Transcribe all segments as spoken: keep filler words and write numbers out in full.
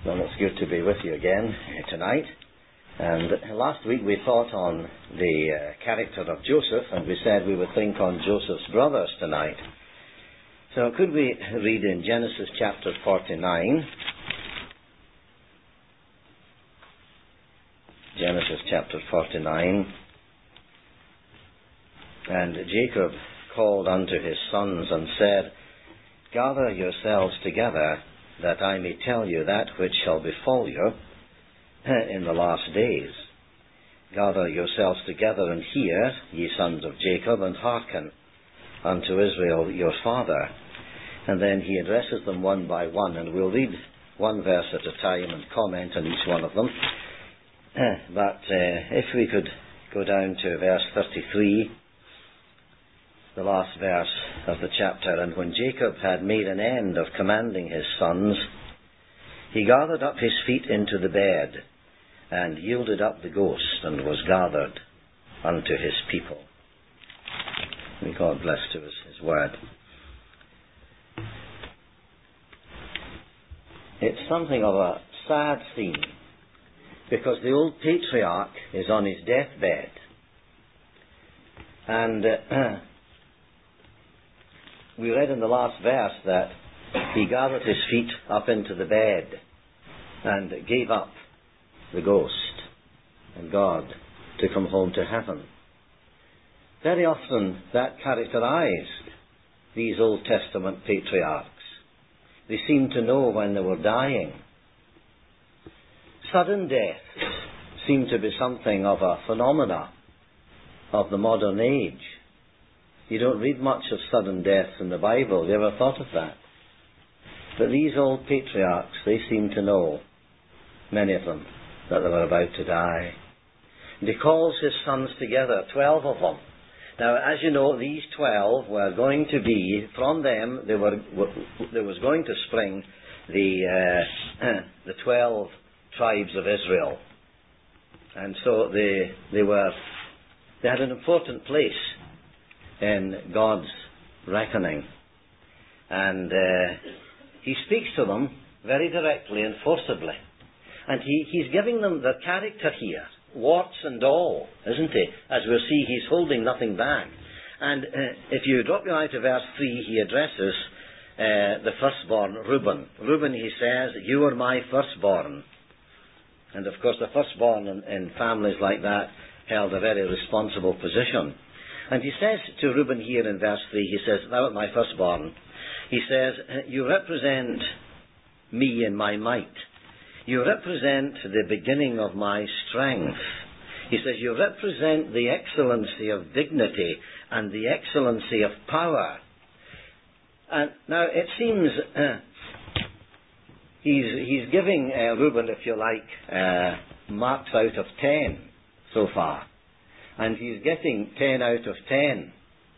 Well, it's good to be with you again tonight. And last week we thought on the uh, character of Joseph, and we said we would think on Joseph's brothers tonight. So could we read in Genesis chapter forty-nine? Genesis chapter forty-nine. And Jacob called unto his sons and said, Gather yourselves together, that I may tell you that which shall befall you in the last days. Gather yourselves together and hear, ye sons of Jacob, and hearken unto Israel your father. And then he addresses them one by one, and we'll read one verse at a time and comment on each one of them. But uh, if we could go down to verse thirty-three, the last verse of the chapter. And when Jacob had made an end of commanding his sons, he gathered up his feet into the bed, and yielded up the ghost, and was gathered unto his people. May God bless to us his word. It's something of a sad scene, because the old patriarch is on his deathbed, and uh, we read in the last verse that he gathered his feet up into the bed and gave up the ghost, and God took him home to heaven. Very often that characterized these Old Testament patriarchs. They seemed to know when they were dying. Sudden death seemed to be something of a phenomena of the modern age. You don't read much of sudden death in the Bible. Have you ever thought of that? But these old patriarchs, they seemed to know, many of them, that they were about to die. And he calls his sons together, twelve of them. Now, as you know, these twelve were going to be, from them, they were, there was going to spring the, uh, the twelve tribes of Israel. And so they, they were, they had an important place in God's reckoning. And uh, he speaks to them very directly and forcibly. And he, he's giving them the character here, warts and all, isn't he? As we'll see, he's holding nothing back. And uh, if you drop your eye to verse three, he addresses uh, the firstborn, Reuben. Reuben, he says, you are my firstborn. And of course, the firstborn in, in families like that held a very responsible position. And he says to Reuben here in verse three, he says, thou art my firstborn. He says, you represent me in my might. You represent the beginning of my strength. He says, you represent the excellency of dignity and the excellency of power. And now it seems uh, he's, he's giving uh, Reuben, if you like, uh, marks out of ten so far. And he's getting ten out of ten.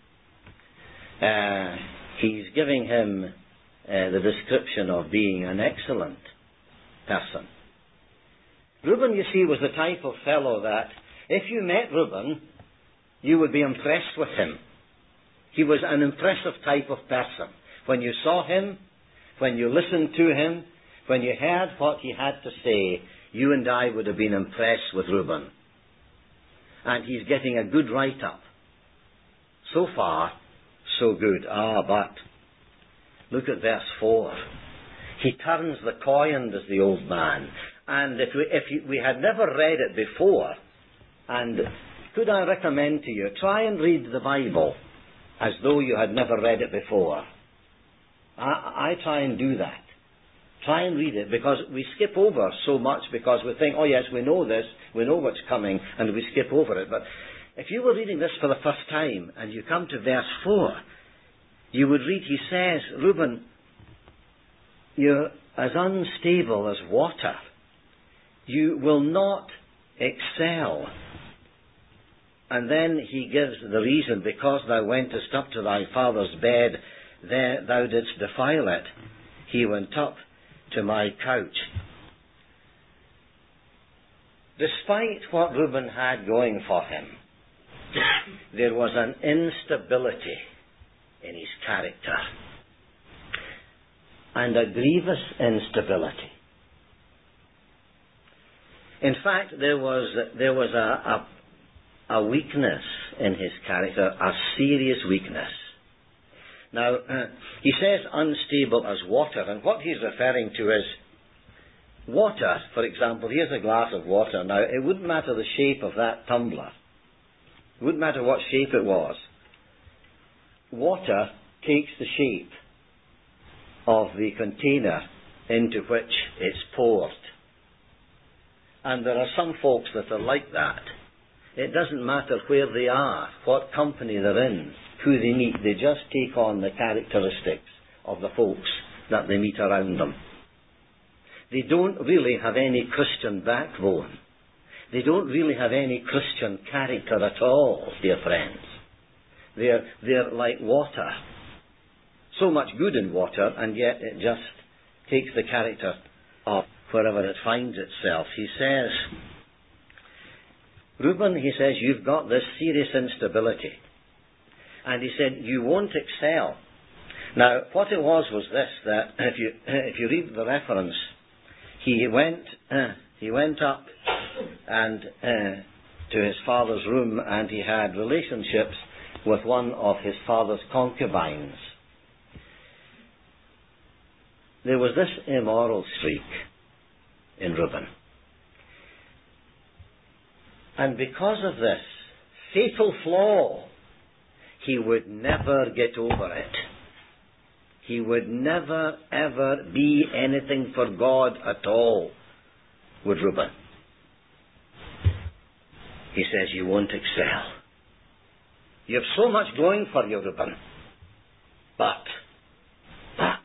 Uh, he's giving him uh, the description of being an excellent person. Reuben, you see, was the type of fellow that if you met Reuben, you would be impressed with him. He was an impressive type of person. When you saw him, when you listened to him, when you heard what he had to say, you and I would have been impressed with Reuben. And he's getting a good write-up. So far, so good. Ah, but look at verse four. He turns the coin, as the old man. And if we, if you, we had never read it before, and could I recommend to you, try and read the Bible as though you had never read it before. I, I try and do that. Try and read it, because we skip over so much because we think, oh yes, we know this, we know what's coming, and we skip over it. But if you were reading this for the first time, and you come to verse four, you would read, he says, Reuben, you're as unstable as water. You will not excel. And then he gives the reason, because thou wentest up to thy father's bed, there thou didst defile it. He went up to my couch. Despite what Reuben had going for him, there was an instability in his character, and a grievous instability. In fact, there was, there was a, a, a weakness in his character, a serious weakness. Now, uh, he says unstable as water, and what he's referring to is water. For example, here's a glass of water. Now, it wouldn't matter the shape of that tumbler. It wouldn't matter what shape it was. Water takes the shape of the container into which it's poured. And there are some folks that are like that. It doesn't matter where they are, what company they're in, who they meet. They just take on the characteristics of the folks that they meet around them. They don't really have any Christian backbone. They don't really have any Christian character at all, dear friends. They're, they're like water. So much good in water, and yet it just takes the character of wherever it finds itself. He says, Reuben, he says, you've got this serious instability. And he said, you won't excel. Now, what it was was this, that if you, if you read the reference, he went, uh, he went up and uh, to his father's room, and he had relationships with one of his father's concubines. There was this immoral streak in Reuben. And because of this fatal flaw, he would never get over it. He would never, ever be anything for God at all, would Reuben. He says, you won't excel. You have so much going for you, Reuben. But, but,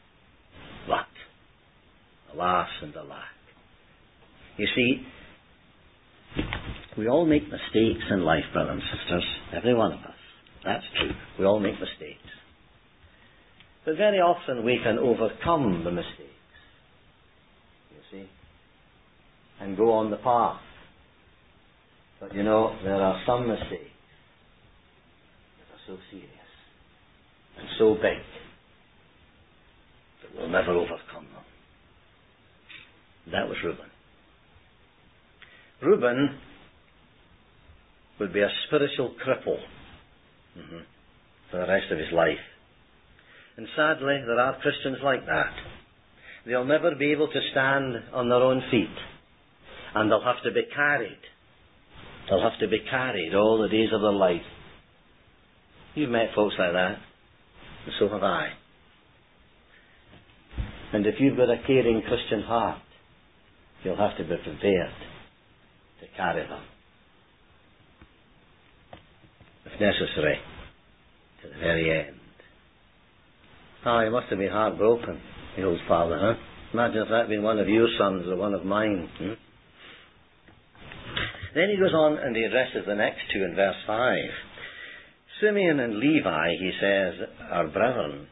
but, alas and alack. You see, we all make mistakes in life, brothers and sisters. Every one of us. That's true. We all make mistakes. But very often we can overcome the mistakes, you see, and go on the path. But you know, there are some mistakes that are so serious and so big that we'll never overcome them. That was Reuben. Reuben would be a spiritual cripple mm-hmm. for the rest of his life. And sadly, there are Christians like that. They'll never be able to stand on their own feet. And they'll have to be carried. They'll have to be carried all the days of their life. You've met folks like that. And so have I. And if you've got a caring Christian heart, you'll have to be prepared to carry them, if necessary, to the very end. Ah, oh, he must have been heartbroken, the old father, huh? Imagine if that had been one of your sons or one of mine. Hmm? Then he goes on and he addresses the next two in verse five. Simeon and Levi, he says, are brethren.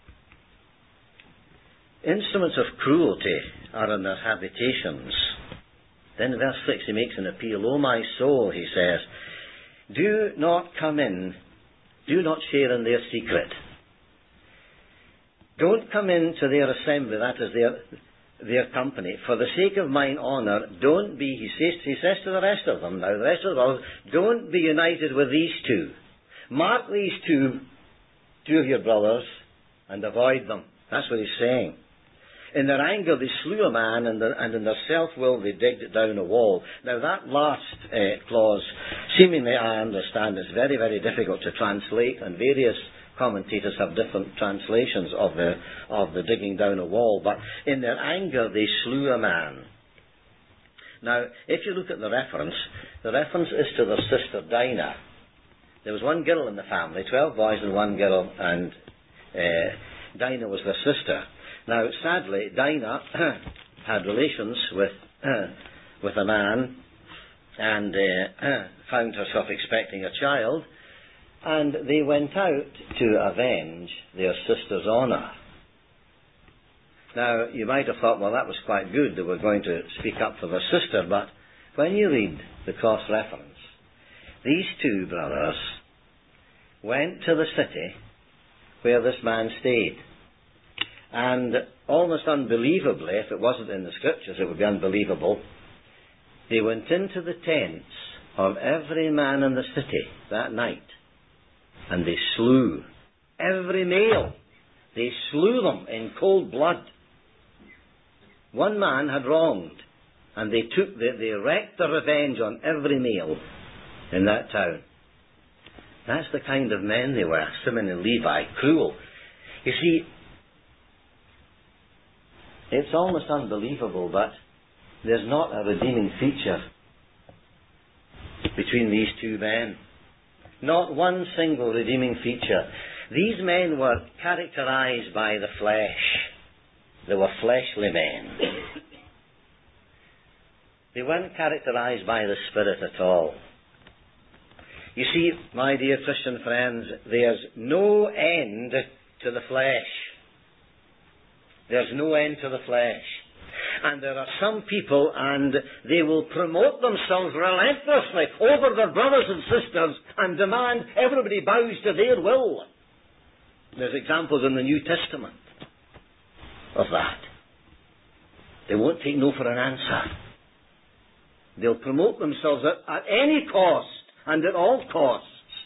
Instruments of cruelty are in their habitations. Then in verse six he makes an appeal. O my soul, he says, do not come in, do not share in their secret. Don't come into their assembly, that is their, their company. For the sake of mine honour, don't be, he says, he says to the rest of them, now the rest of them, don't be united with these two. Mark these two, two of your brothers, and avoid them. That's what he's saying. In their anger they slew a man, and, the, and in their self-will they digged it down a wall. Now that last uh, clause, seemingly I understand, is very, very difficult to translate, and various commentators have different translations of the, of the digging down a wall. But in their anger they slew a man. Now, if you look at the reference, the reference is to their sister Dinah. There was one girl in the family, twelve boys and one girl, and uh, Dinah was their sister. Now, sadly, Dinah had relations with uh, with a man and uh, found herself expecting a child, and they went out to avenge their sister's honour. Now, you might have thought, well, that was quite good, they were going to speak up for their sister, but when you read the cross-reference, these two brothers went to the city where this man stayed. And almost unbelievably, if it wasn't in the scriptures, it would be unbelievable, They went into the tents of every man in the city that night, and they slew every male. They slew them in cold blood. One man had wronged, and they took the, they wreaked their revenge on every male in that town. That's the kind of men they were, Simeon and Levi, cruel. You see, it's almost unbelievable, but there's not a redeeming feature between these two men. Not one single redeeming feature. These men were characterized by the flesh. They were fleshly men. They weren't characterized by the Spirit at all. You see, my dear Christian friends, there's no end to the flesh. There's no end to the flesh. And there are some people, and they will promote themselves relentlessly over their brothers and sisters and demand everybody bows to their will. There's examples in the New Testament of that. They won't take no for an answer. They'll promote themselves at, at any cost and at all costs.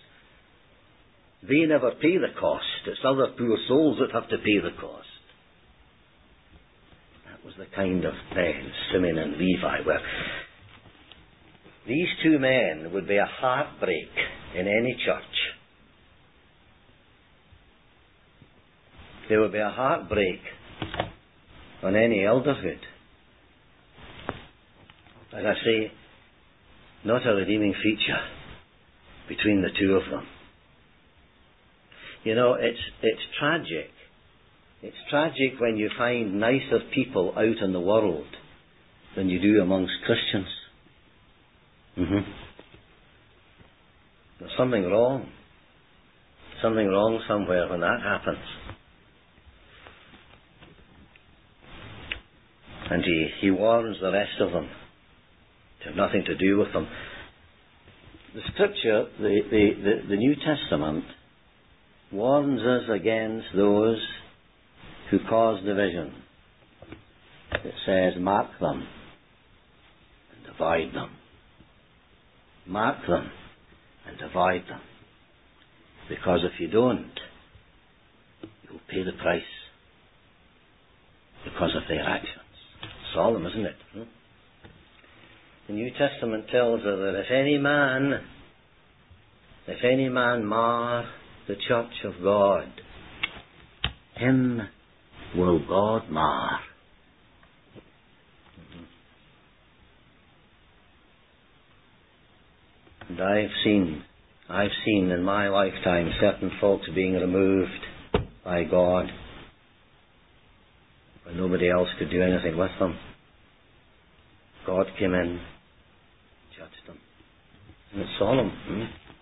They never pay the cost. It's other poor souls that have to pay the cost. That was the kind of men Simeon and Levi were. These two men would be a heartbreak in any church. They would be a heartbreak on any elderhood. As I say, not a redeeming feature between the two of them. You know, it's it's tragic. It's tragic when you find nicer people out in the world than you do amongst Christians. Mm-hmm. There's something wrong. Something wrong somewhere when that happens. And he, he warns the rest of them to have nothing to do with them. The Scripture, the, the, the, the New Testament, warns us against those who cause division. It says, mark them and divide them. Mark them and divide them. Because if you don't, you'll pay the price because of their actions. Solemn, isn't it? Hmm? The New Testament tells us that if any man, if any man mar the church of God, him will God mar. Mm-hmm. And I've seen, I've seen in my lifetime certain folks being removed by God when nobody else could do anything with them. God came in, judged them. And it's solemn. Hmm?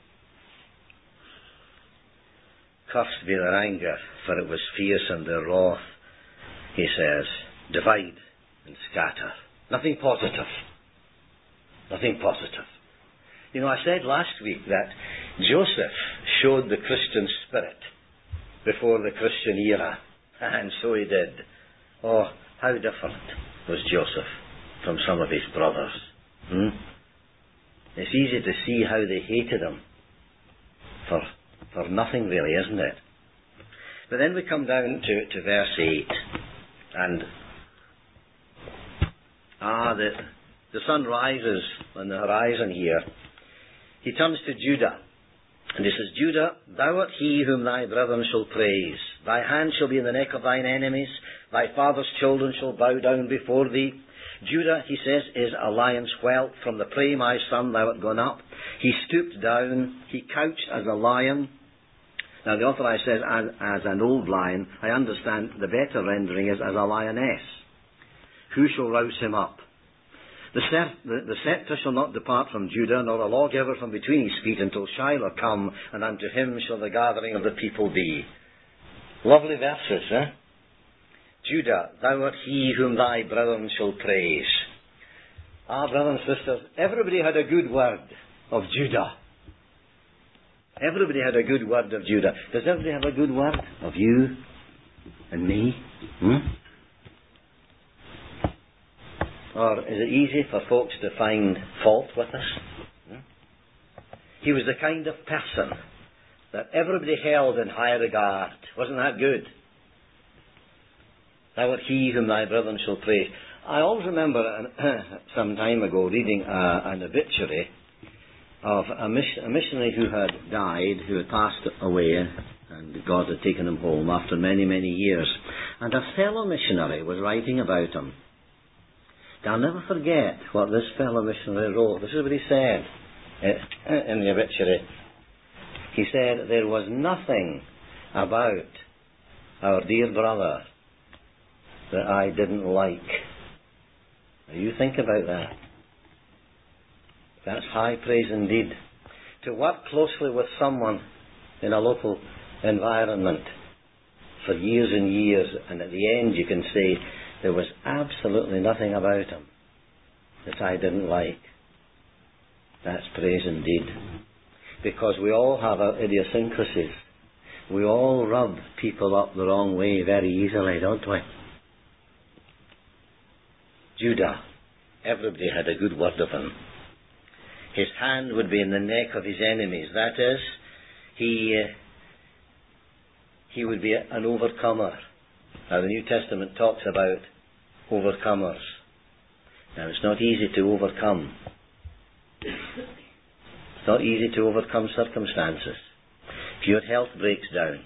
Cursed be their anger, for it was fierce, and their wrath, he says, divide and scatter. Nothing positive. Nothing positive. You know, I said last week that Joseph showed the Christian spirit before the Christian era, and so he did. Oh, how different was Joseph from some of his brothers. Hmm? It's easy to see how they hated him for for nothing really, isn't it? But then we come down to, to verse eight, and ah, the, the sun rises on the horizon here. He turns to Judah, and he says, Judah, thou art he whom thy brethren shall praise. Thy hand shall be in the neck of thine enemies. Thy father's children shall bow down before thee. Judah, he says, is a lion's whelp. From the prey, my son, thou art gone up. He stooped down. He couched as a lion. Now, the authorized says, as, as an old lion. I understand the better rendering is as a lioness. Who shall rouse him up? The, cep- the, the scepter shall not depart from Judah, nor a lawgiver from between his feet, until Shiloh come, and unto him shall the gathering of the people be. Lovely verses, eh? Judah, thou art he whom thy brethren shall praise. Ah, brothers and sisters, everybody had a good word of Judah. Everybody had a good word of Judah. Does everybody have a good word of you and me? Hmm? Oh, or is it easy for folks to find fault with us? He was the kind of person that everybody held in high regard. Wasn't that good? Thou art he whom thy brethren shall praise. I always remember some time ago reading a, an obituary of a, miss, a missionary who had died, who had passed away, and God had taken him home after many, many years. And a fellow missionary was writing about him. I'll never forget what this fellow missionary wrote. This is what he said in the obituary. He said, there was nothing about our dear brother that I didn't like. Now you think about that. That's high praise indeed. To work closely with someone in a local environment for years and years, and at the end you can say, there was absolutely nothing about him that I didn't like. That's praise indeed. Because we all have our idiosyncrasies. We all rub people up the wrong way very easily, don't we? Judah, everybody had a good word of him. His hand would be in the neck of his enemies. That is, he, uh, he would be an overcomer. Now the New Testament talks about overcomers. Now it's not easy to overcome. It's not easy to overcome circumstances. If your health breaks down,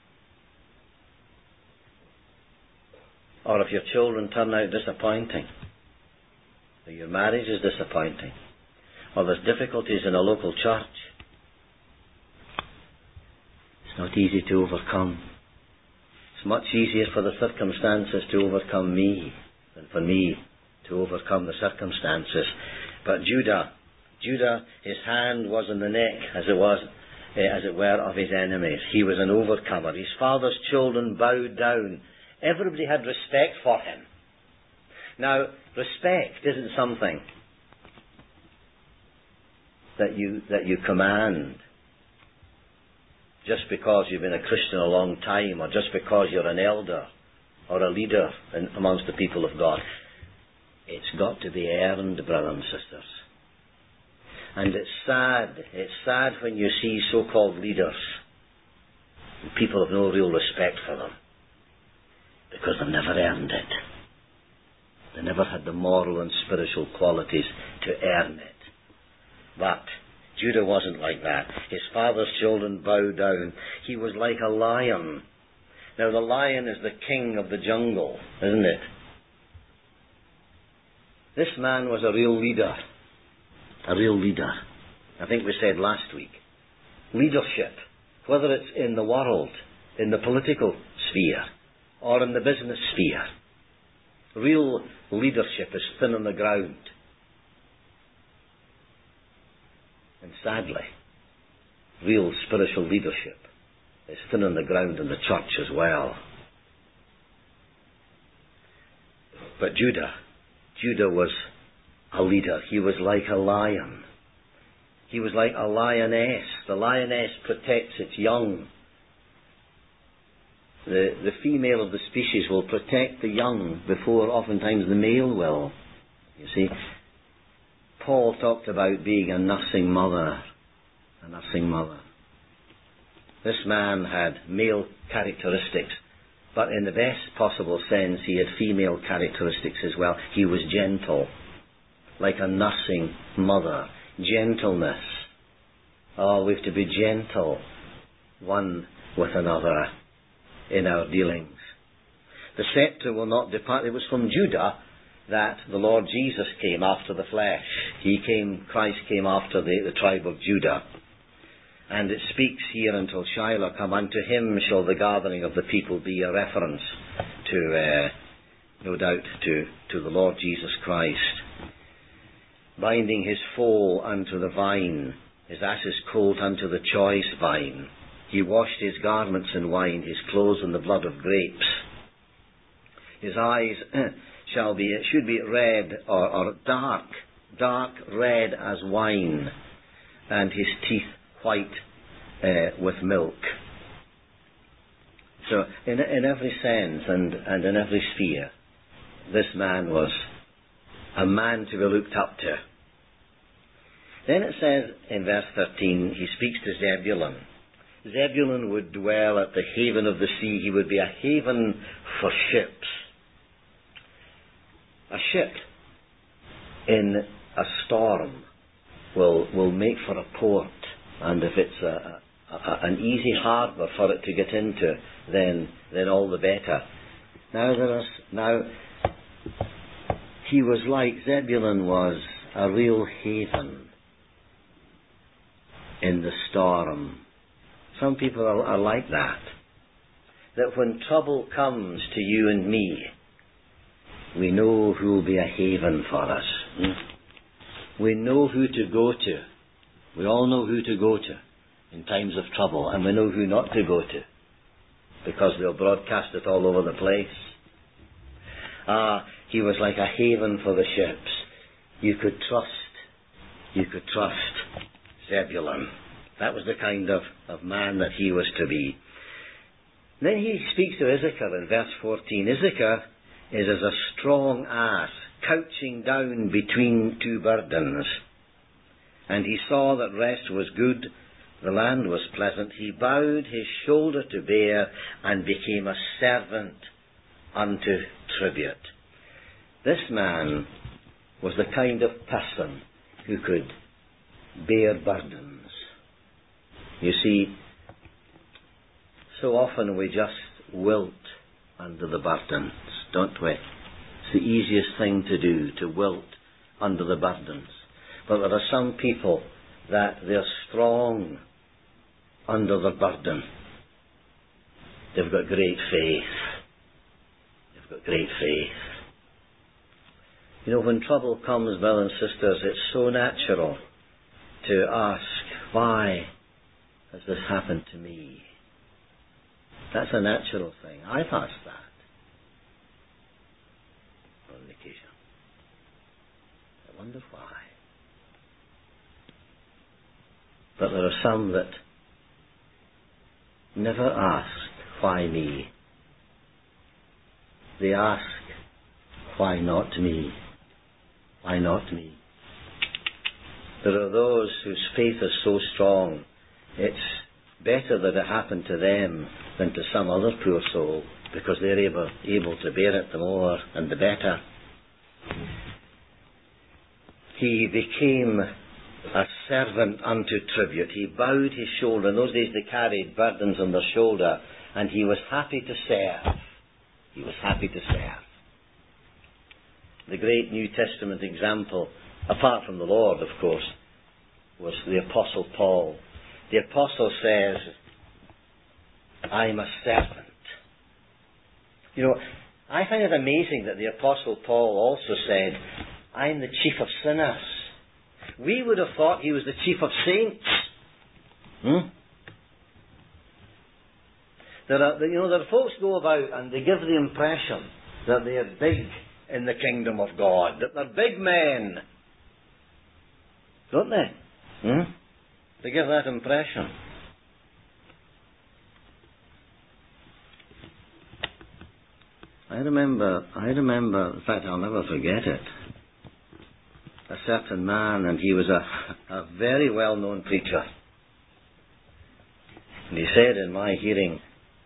or if your children turn out disappointing, or your marriage is disappointing, or there's difficulties in a local church, it's not easy to overcome. It's much easier for the circumstances to overcome me than for me to overcome the circumstances. But Judah, Judah, his hand was in the neck, as it was, eh, as it were, of his enemies. He was an overcomer. His father's children bowed down. Everybody had respect for him. Now, respect isn't something that you that you command just because you've been a Christian a long time, or just because you're an elder or a leader in, amongst the people of God. It's got to be earned, brothers and sisters. And it's sad, it's sad when you see so-called leaders, and people have no real respect for them, because they've never earned it. They never had the moral and spiritual qualities to earn it. But Judah wasn't like that. His father's children bowed down. He was like a lion. Now the lion is the king of the jungle, isn't it? This man was a real leader. A real leader. I think we said last week. Leadership, whether it's in the world, in the political sphere, or in the business sphere, real leadership is thin on the ground. And sadly, real spiritual leadership is thin on the ground in the church as well. But Judah, Judah was a leader. He was like a lion. He was like a lioness. The lioness protects its young. The, the female of the species will protect the young before oftentimes the male will. You see, Paul talked about being a nursing mother. A nursing mother. This man had male characteristics, but in the best possible sense he had female characteristics as well. He was gentle, like a nursing mother. Gentleness. Oh, we have to be gentle one with another in our dealings. The scepter will not depart. It was from Judah that the Lord Jesus came after the flesh. He came, Christ came after the, the tribe of Judah. And it speaks here, until Shiloh come, unto him shall the gathering of the people be, a reference to, uh, no doubt, to, to the Lord Jesus Christ. Binding his foal unto the vine, his ass's colt unto the choice vine. He washed his garments in wine, his clothes in the blood of grapes. His eyes shall be, should be red or, or dark, dark red as wine, and his teeth white uh, with milk. So, in, in every sense and, and in every sphere, this man was a man to be looked up to. Then it says in verse thirteen, he speaks to Zebulun. Zebulun would dwell at the haven of the sea. He would be a haven for ships. A ship in a storm will will make for a port, and if it's a, a, an easy harbour for it to get into, then then all the better. Now there is now he was like Zebulun was a real haven in the storm. Some people are, are like that. That when trouble comes to you and me, we know who will be a haven for us. Hmm? We know who to go to. We all know who to go to in times of trouble, and we know who not to go to, because they'll broadcast it all over the place. Ah, he was like a haven for the ships. You could trust, you could trust Zebulun. That was the kind of, of man that he was to be. Then he speaks to Issachar in verse fourteen. Issachar is as a strong ass, couching down between two burdens. And he saw that rest was good, the land was pleasant. He bowed his shoulder to bear, and became a servant unto tribute. This man was the kind of person who could bear burdens. You see, so often we just wilt under the burdens, don't we? It's the easiest thing to do, to wilt under the burdens. But there are some people that they're strong under the burden. They've got great faith. They've got great faith. You know, when trouble comes, brothers and sisters, it's so natural to ask, why has this happened to me? That's a natural thing. I've asked that on occasion. I wonder why. But there are some that never ask, why me? They ask, why not me? Why not me? There are those whose faith is so strong, it's better that it happened to them than to some other poor soul, because they're able, able to bear it the more and the better. He became a servant unto tribute. He bowed his shoulder. In those days they carried burdens on their shoulder, and he was happy to serve. He was happy to serve. The great New Testament example, apart from the Lord, of course, was the Apostle Paul. The Apostle says, I'm a servant. You know, I find it amazing that the Apostle Paul also said, I'm the chief of sinners. We would have thought he was the chief of saints. Hmm? There are, you know, there are folks go about and they give the impression that they are big in the kingdom of God, that they're big men. Don't they? Hmm? They give that impression. I remember, I remember, in fact I'll never forget it, a certain man, and he was a, a very well-known preacher. And he said in my hearing,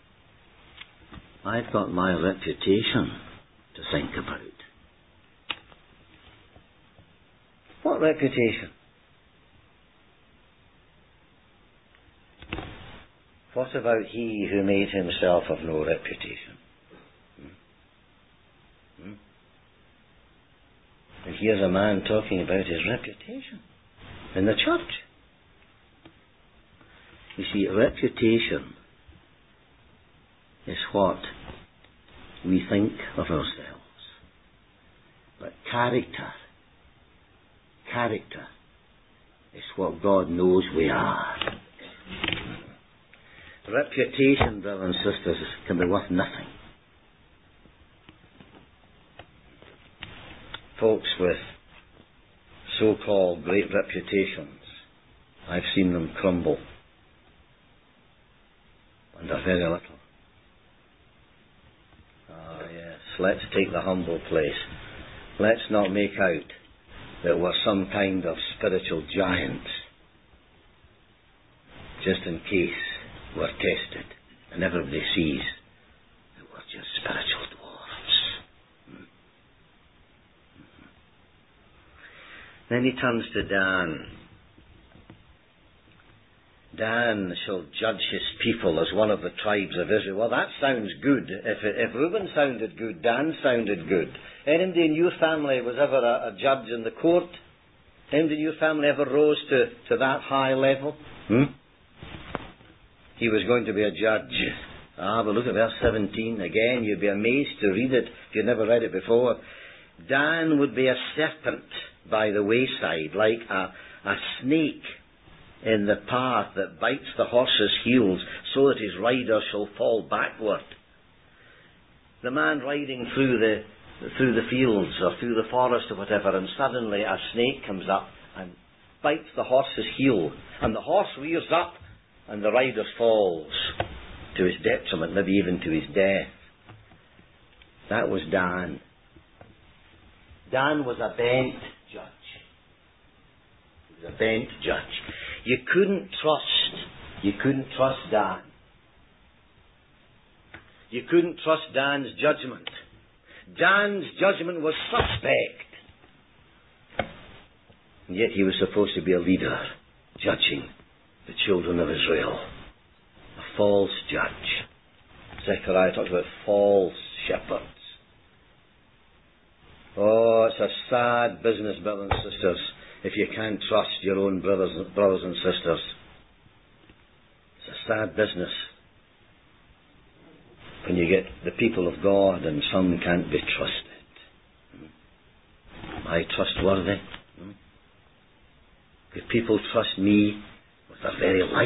I've got my reputation to think about. What reputation? What about he who made himself of no reputation? Hmm? Hmm? And here's a man talking about his reputation in the church. You see, reputation is what we think of ourselves. But character, character is what God knows we are. Reputation, brothers and sisters, can be worth nothing. Folks with so-called great reputations, I've seen them crumble under very little. Ah, yes, let's take the humble place. let's not make out that we're some kind of spiritual giants, just in case we're tested and everybody sees that we're just spiritual dwarfs. Hmm. Then he turns to Dan. Dan shall judge his people as one of the tribes of Israel. Well, that sounds good. If, if Reuben sounded good, Dan sounded good. Anybody in your family was ever a, a judge in the court? Anybody in your family ever rose to, to that high level? Hmm? He was going to be a judge. Ah, but look at verse seventeen. Again, you'd be amazed to read it if you'd never read it before. Dan would be a serpent by the wayside, like a, a snake in the path that bites the horse's heels so that his rider shall fall backward. The man riding through the through the fields or through the forest or whatever, and suddenly a snake comes up and bites the horse's heel, and the horse rears up and the rider falls to his detriment, maybe even to his death. That was Dan. Dan was a bent judge. He was a bent judge. You couldn't trust, you couldn't trust Dan. You couldn't trust Dan's judgment. Dan's judgment was suspect. And yet he was supposed to be a leader, judging the children of Israel. A false judge. Zechariah talks about false shepherds. Oh, it's a sad business, brothers and sisters, if you can't trust your own brothers, brothers and sisters. It's a sad business when you get the people of God and some can't be trusted. Am I trustworthy? Could people trust me with their very life?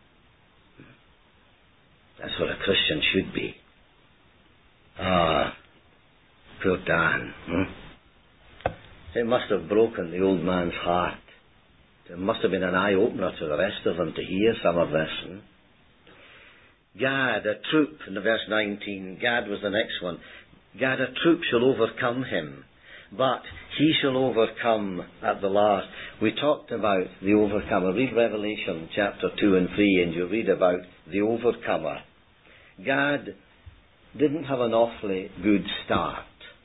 That's what a Christian should be. Ah, poor Dan. Hmm? It must have broken the old man's heart. It must have been an eye-opener to the rest of them to hear some of this. Hmm? Gad, a troop, in verse nineteen, Gad was the next one. Gad, a troop shall overcome him, but he shall overcome at the last. We talked about the overcomer. Read Revelation chapter two and three and you read about the overcomer. Gad didn't have an awfully good start,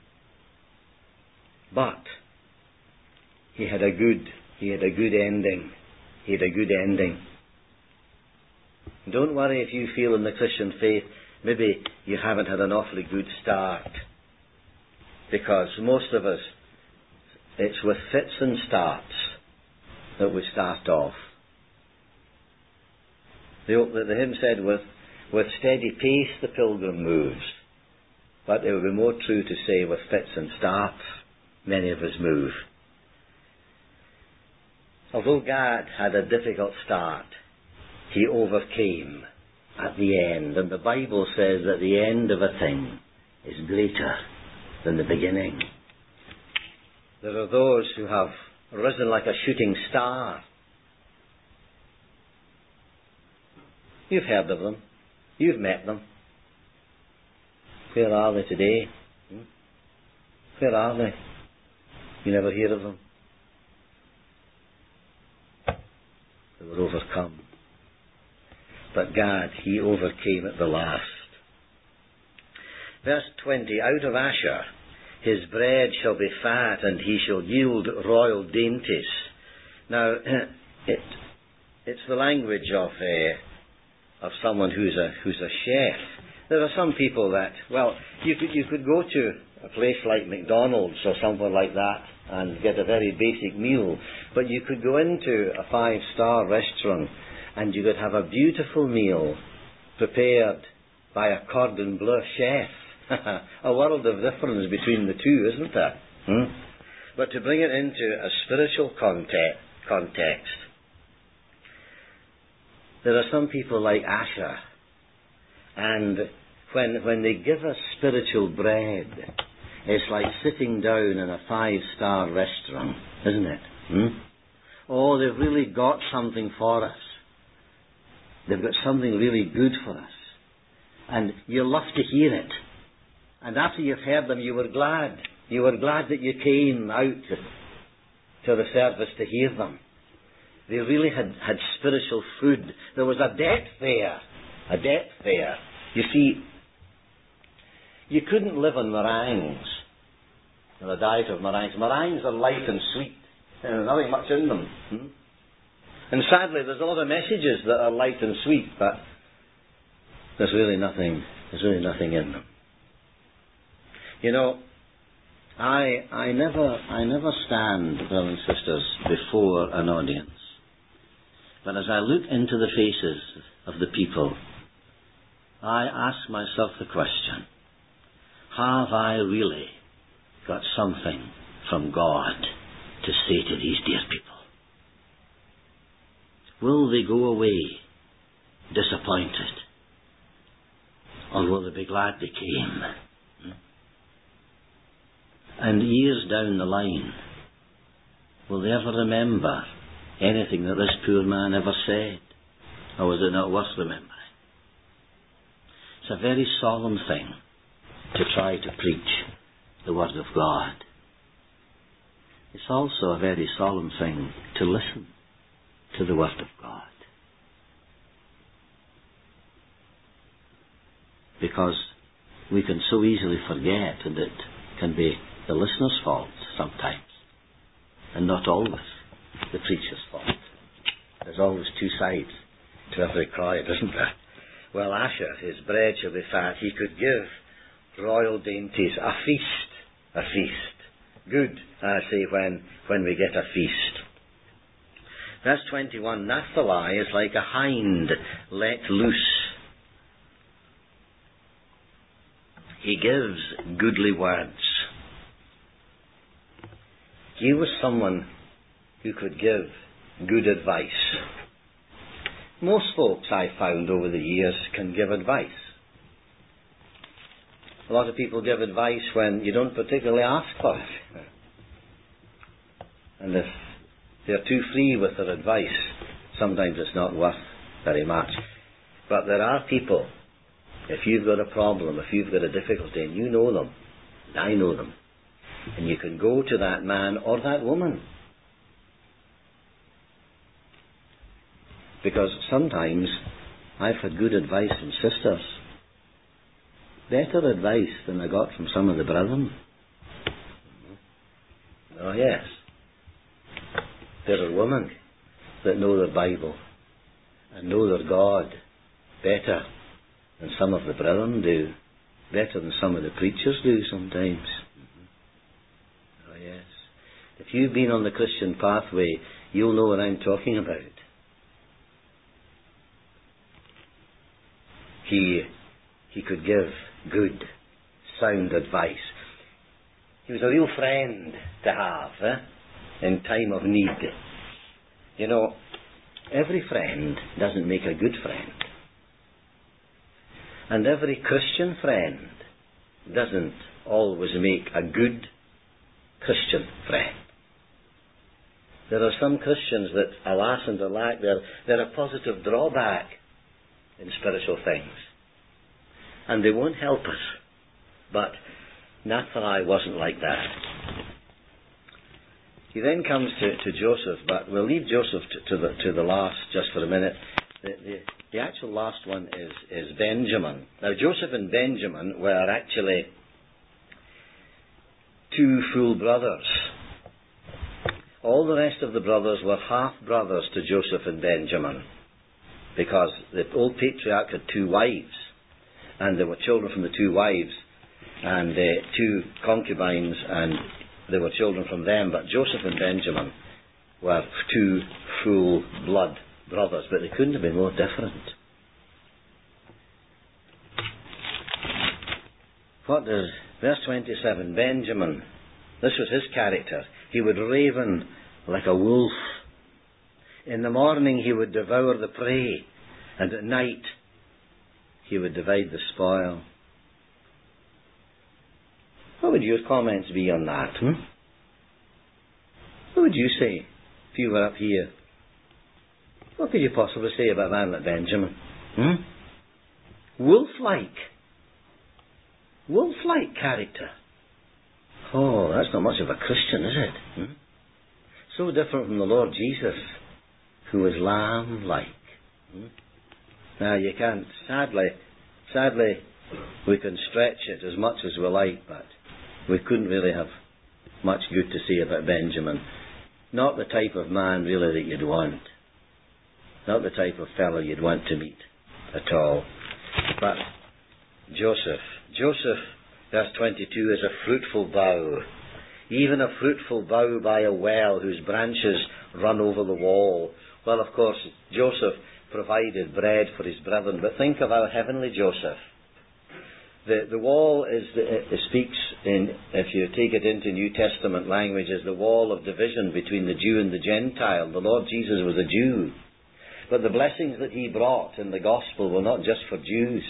but he had a good, he had a good ending. He had a good ending. Don't worry if you feel in the Christian faith maybe you haven't had an awfully good start, because most of us, it's with fits and starts that we start off. The, the hymn said, with, with steady pace the pilgrim moves, but it would be more true to say with fits and starts many of us move. Although Gad had a difficult start, he overcame at the end. And the Bible says that the end of a thing is greater than the beginning. There are those who have risen like a shooting star. You've heard of them. You've met them. Where are they today? Hmm? Where are they? You never hear of them. They were overcome. But Gad, he overcame at the last. Verse twenty, out of Asher his bread shall be fat, and he shall yield royal dainties. Now, it, it's the language of a, of someone who's a, who's a chef. There are some people that, well, you could, you could go to a place like McDonald's or somewhere like that and get a very basic meal, but you could go into a five-star restaurant and you could have a beautiful meal prepared by a cordon bleu chef. A world of difference between the two, isn't there? Hmm? But to bring it into a spiritual context, context, there are some people like Asher, and when when they give us spiritual bread, it's like sitting down in a five-star restaurant, isn't it? Hmm? Oh, they've really got something for us. They've got something really good for us. And you love to hear it. And after you've heard them, you were glad You were glad that you came out to the service to hear them. They really had, had spiritual food. There was a depth there. A depth there. You see, you couldn't live on meringues, on a diet of meringues. Meringues are light and sweet. There's nothing much in them. Hmm? And sadly, there's a lot of messages that are light and sweet, but there's really nothing, there's really nothing in them. You know, I, I never, I never stand, brothers and sisters, before an audience. But as I look into the faces of the people, I ask myself the question, have I really got something from God to say to these dear people? Will they go away disappointed? Or will they be glad they came? And years down the line, will they ever remember anything that this poor man ever said? Or was it not worth remembering? It's a very solemn thing to try to preach the Word of God. It's also a very solemn thing to listen to the Word of God. Because we can so easily forget, and it can be the listener's fault sometimes, and not always the preacher's fault. There's always two sides to every cry, isn't there? Well, Asher, his bread shall be fat. He could give royal dainties a feast, a feast. Good, I say, when, when we get a feast. Verse twenty-one, Naphtali is like a hind let loose. He gives goodly words. He was someone who could give good advice. Most folks I've found over the years can give advice. A lot of people give advice when you don't particularly ask for it. And if they're too free with their advice, sometimes it's not worth very much. But there are people, if you've got a problem, if you've got a difficulty, and you know them, and I know them, and you can go to that man or that woman. Because sometimes I've had good advice from sisters. Better advice than I got from some of the brethren. Oh yes. There are women that know their Bible and know their God better than some of the brethren do. Better than some of the preachers do sometimes. Oh yes. If you've been on the Christian pathway, you'll know what I'm talking about. He, he could give good, sound advice. He was a real friend to have, eh? In time of need. You know, every friend doesn't make a good friend. And every Christian friend doesn't always make a good Christian friend. There are some Christians that, alas and alack, they're, they're a positive drawback in spiritual things. And they won't help us. But Naphtali wasn't like that. He then comes to, to Joseph, but we'll leave Joseph to, to, the, to the last just for a minute. The, the, the actual last one is, is Benjamin. Now Joseph and Benjamin were actually two full brothers. All the rest of the brothers were half-brothers to Joseph and Benjamin, because the old patriarch had two wives, and there were children from the two wives, and uh, two concubines, and there were children from them. But Joseph and Benjamin were two full blood brothers, but they couldn't have been more different. What does verse twenty-seven? Benjamin, this was his character. He would raven like a wolf. In the morning he would devour the prey, and at night he would divide the spoil. What would your comments be on that? Hmm? What would you say if you were up here? What could you possibly say about a man like Benjamin? Hmm? Wolf-like. Wolf-like character. Oh, Oh, that's not much of a Christian, is it? Hmm? So different from the Lord Jesus, who was lamb-like. Hmm? Now, you can't, sadly, sadly, we can stretch it as much as we like, but we couldn't really have much good to say about Benjamin. Not the type of man, really, that you'd want. Not the type of fellow you'd want to meet at all. But Joseph, Joseph, verse twenty-two, is a fruitful bough. Even a fruitful bough by a well whose branches run over the wall. Well, of course, Joseph provided bread for his brethren, but think of our heavenly Joseph. The, the wall is, it speaks in, if you take it into New Testament language, is the wall of division between the Jew and the Gentile. The Lord Jesus was a Jew. But the blessings that he brought in the gospel were not just for Jews.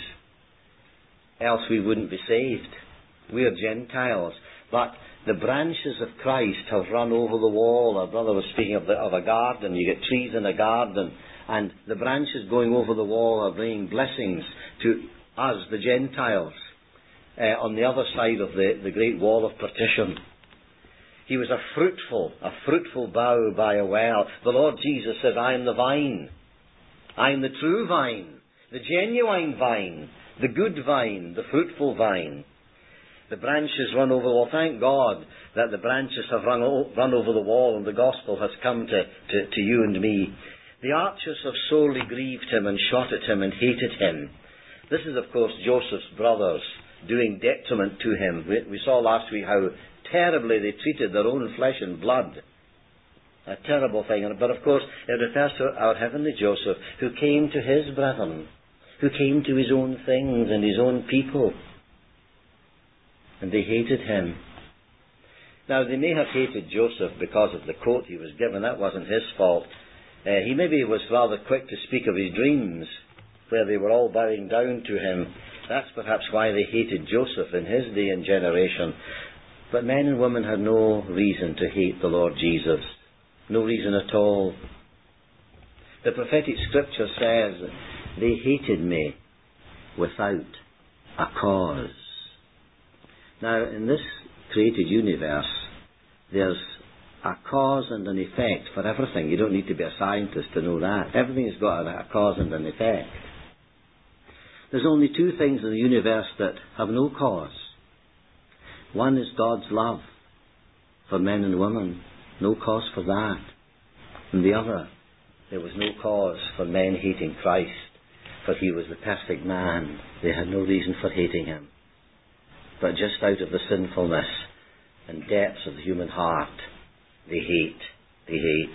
Else we wouldn't be saved. We are Gentiles. But the branches of Christ have run over the wall. Our brother was speaking of, the, of a garden. You get trees in a garden, and the branches going over the wall are bringing blessings to us, the Gentiles, uh, on the other side of the, the great wall of partition. He was a fruitful, a fruitful bough by a well. The Lord Jesus says, I am the vine. I am the true vine, the genuine vine, the good vine, the fruitful vine. The branches run over the wall. Thank God that the branches have run, o- run over the wall and the gospel has come to, to, to you and me. The archers have sorely grieved him and shot at him and hated him. This is, of course, Joseph's brothers doing detriment to him. We, we saw last week how terribly they treated their own flesh and blood. A terrible thing. But of course, it refers to our heavenly Joseph, who came to his brethren, who came to his own things and his own people. And they hated him. Now, they may have hated Joseph because of the coat he was given. That wasn't his fault. Uh, he maybe was rather quick to speak of his dreams, where they were all bowing down to him. That's perhaps why they hated Joseph in his day and generation. But men and women had no reason to hate the Lord Jesus. No reason at all. The prophetic scripture says, they hated me without a cause. Now, in this created universe, there's a cause and an effect for everything. You don't need to be a scientist to know that. Everything's got a cause and an effect. There's only two things in the universe that have no cause. One is God's love for men and women. No cause for that. And the other, there was no cause for men hating Christ, for he was the perfect man. They had no reason for hating him. But just out of the sinfulness and depths of the human heart, they hate, they hate.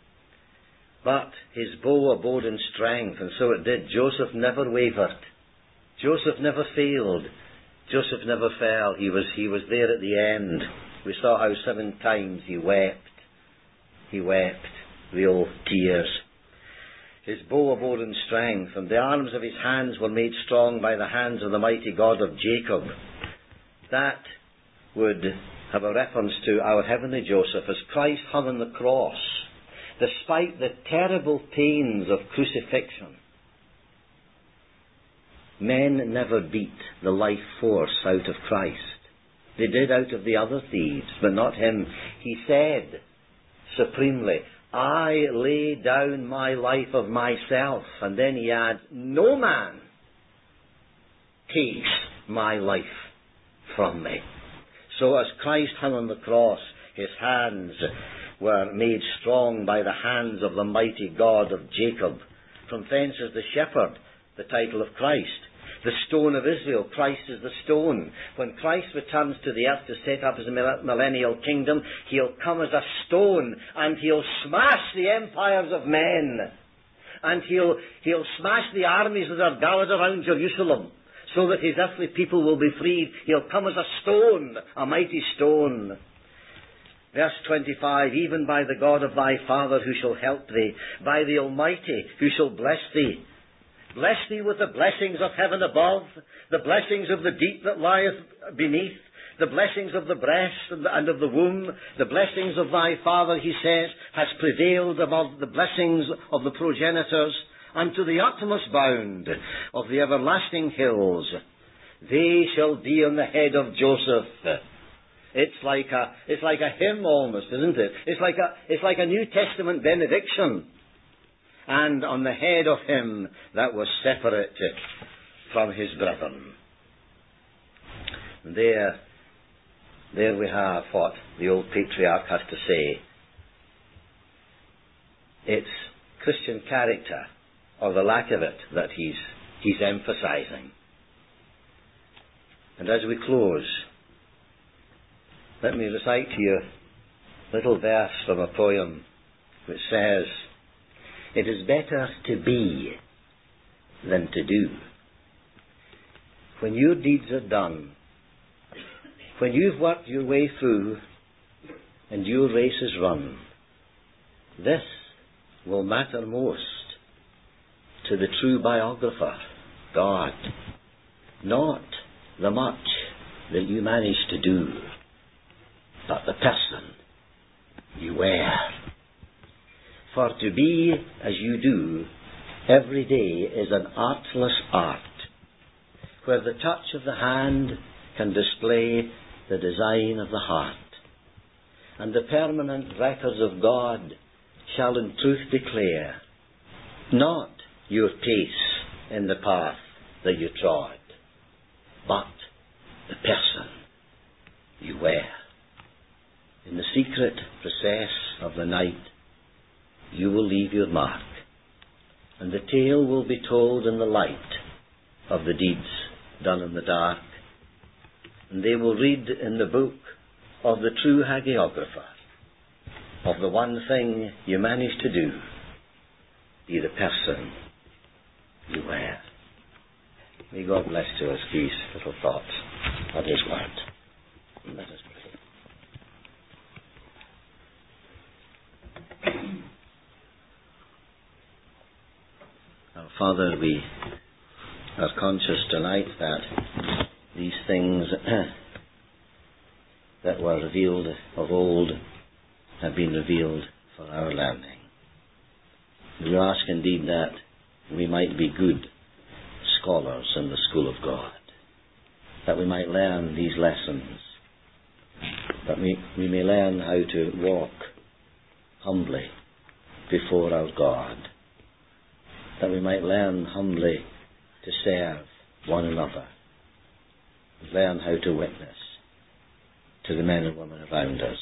But his bow abode in strength, and so it did. Joseph never wavered. Joseph never failed. Joseph never fell. He was, he was there at the end. We saw how seven times he wept. He wept, real tears. His bow abode in strength, and the arms of his hands were made strong by the hands of the mighty God of Jacob. That would have a reference to our heavenly Joseph as Christ hung on the cross, despite the terrible pains of crucifixion. Men never beat the life force out of Christ. They did out of the other thieves, but not him. He said supremely, I lay down my life of myself. And then he adds, no man takes my life from me. So as Christ hung on the cross, his hands were made strong by the hands of the mighty God of Jacob. From thence is the shepherd, the title of Christ. The stone of Israel, Christ is the stone. When Christ returns to the earth to set up his millennial kingdom, he'll come as a stone and he'll smash the empires of men. And he'll, he'll smash the armies that are gathered around Jerusalem so that his earthly people will be freed. He'll come as a stone, a mighty stone. Verse twenty-five, even by the God of thy father who shall help thee, by the Almighty who shall bless thee. Bless thee with the blessings of heaven above, the blessings of the deep that lieth beneath, the blessings of the breast and, the, and of the womb, the blessings of thy father, he says, has prevailed above the blessings of the progenitors, unto the utmost bound of the everlasting hills. They shall be on the head of Joseph. It's like a, it's like a hymn almost, isn't it? It's like a, it's like a New Testament benediction. And on the head of him that was separated from his brethren. And there, there we have what the old patriarch has to say. It's Christian character, or the lack of it, that he's, he's emphasizing. And as we close, let me recite to you a little verse from a poem which says, "It is better to be than to do. When your deeds are done, when you've worked your way through and your race is run, this will matter most to the true biographer, God, not the much that you manage to do, but the person you wear. For to be as you do every day is an artless art, where the touch of the hand can display the design of the heart, and the permanent records of God shall in truth declare not your pace in the path that you trod, but the person you wear. In the secret recess of the night you will leave your mark, and the tale will be told in the light of the deeds done in the dark, and they will read in the book of the true hagiographer of the one thing you managed to do, be the person you wear." May God bless to us these little thoughts of His Word. Let us pray. Our Father, we are conscious tonight that these things that were revealed of old have been revealed for our learning. We ask indeed that we might be good scholars in the school of God, that we might learn these lessons, that we, we may learn how to walk humbly before our God, that we might learn humbly to serve one another, learn how to witness to the men and women around us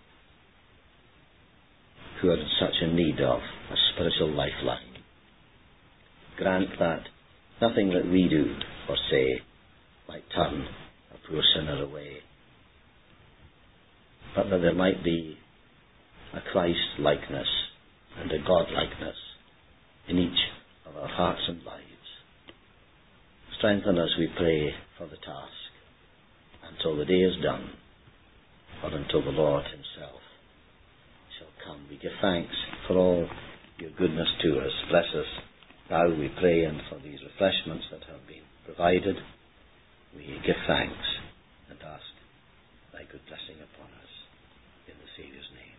who are in such a need of a spiritual lifeline. Grant that nothing that we do or say might turn a poor sinner away, but that there might be a Christ-likeness and a God-likeness in each of our hearts and lives. Strengthen us, we pray, for the task until the day is done, or until the Lord Himself shall come. We give thanks for all your goodness to us. Bless us now, we pray, and for these refreshments that have been provided. We give thanks and ask thy good blessing upon us in the Saviour's name.